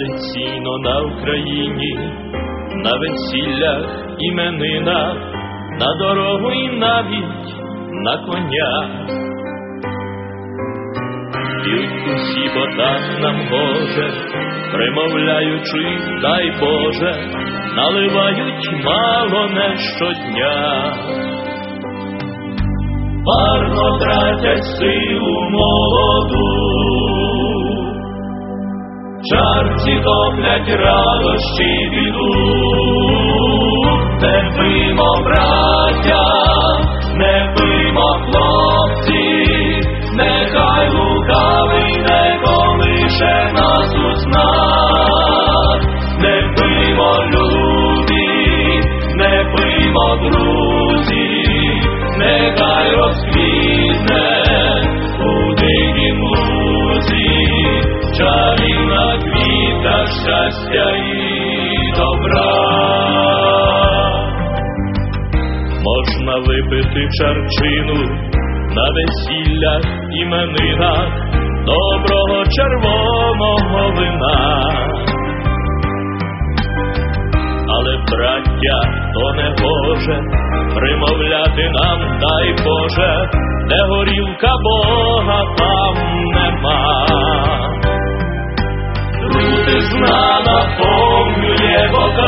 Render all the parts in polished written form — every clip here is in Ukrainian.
Традиційно на Україні, на весіллях, іменинах, на дорогу і навіть на коня. П'ють усі, бо так нам гоже, примовляючи, дай Боже, наливають мало не щодня. Марно тратять силу молоду, чарці топлять радощі біду. Не пиймо, браття, не пиймо, хлопці, нехай лукавий не колише нас у снах. Не пиймо, любі, не пиймо, друзі, нехай розквітне у дикім лузі чарівна квітка щастя і добра. Можна випити чарчину на весіллях, іменинах, доброго червоного вина. Але, браття, то не гоже примовляти нам, дай Боже, де горілка Бога там нема. Крутизна наповнює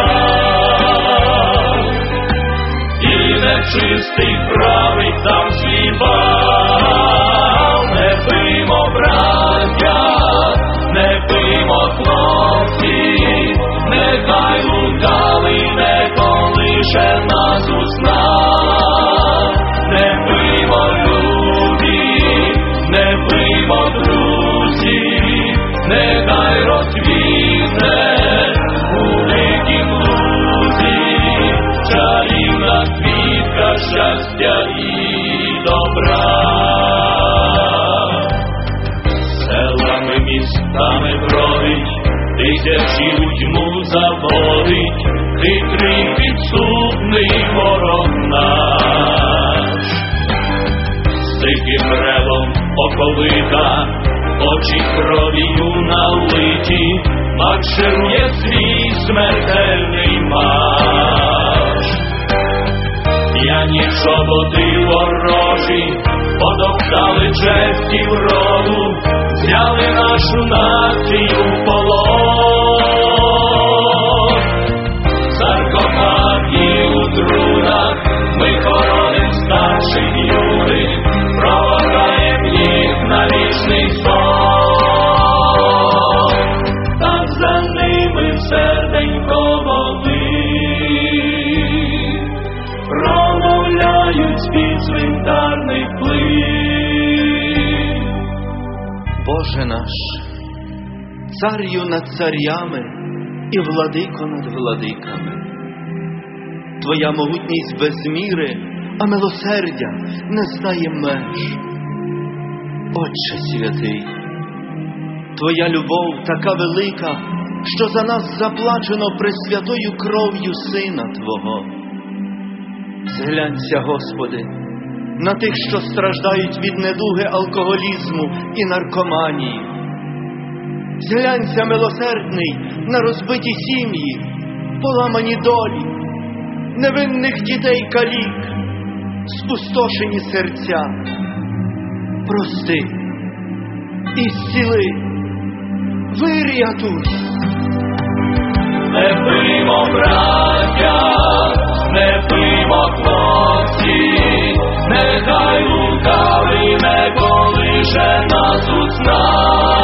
бокал, і нечистий править там свій бал. Не пиймо, браття, не пиймо, хлопці, нехай лукавий не колише нас у снах. Не пиймо, любі, не пиймо, друзі, нехай розквітне у дикім лузі чарівна квітка щастя і добра. Селами, містами бродить, тисячі у тьму заводить, хитрий підступний ворог наш. З диким ревом оковита, очі кров'ю налиті, марширує свій смертельний марш. П'яні чоботи ворожі потоптали честь і вроду, взяли нашу націю в полон. Саркофаги у трунах ми хороним старших юних, проводжаєм їх на вічний сон. Так за ними серденько промовляють з-під цвинтарних плит. Боже наш, царю над царями і владико над владиками, Твоя могутність без міри, а милосердя не знає меж. Отче святий, Твоя любов така велика, що за нас заплачено пресвятою кров'ю Сина Твого. Зглянься, Господи, на тих, що страждають від недуги алкоголізму і наркоманії. Зглянься, милосердний, на розбиті сім'ї, поламані долі, невинних дітей калік, спустошені серця. Прости і зціли, вирятуй. Не пиймо, браття, не пиймо, хлопці, нехай лукавий не колише нас у снах.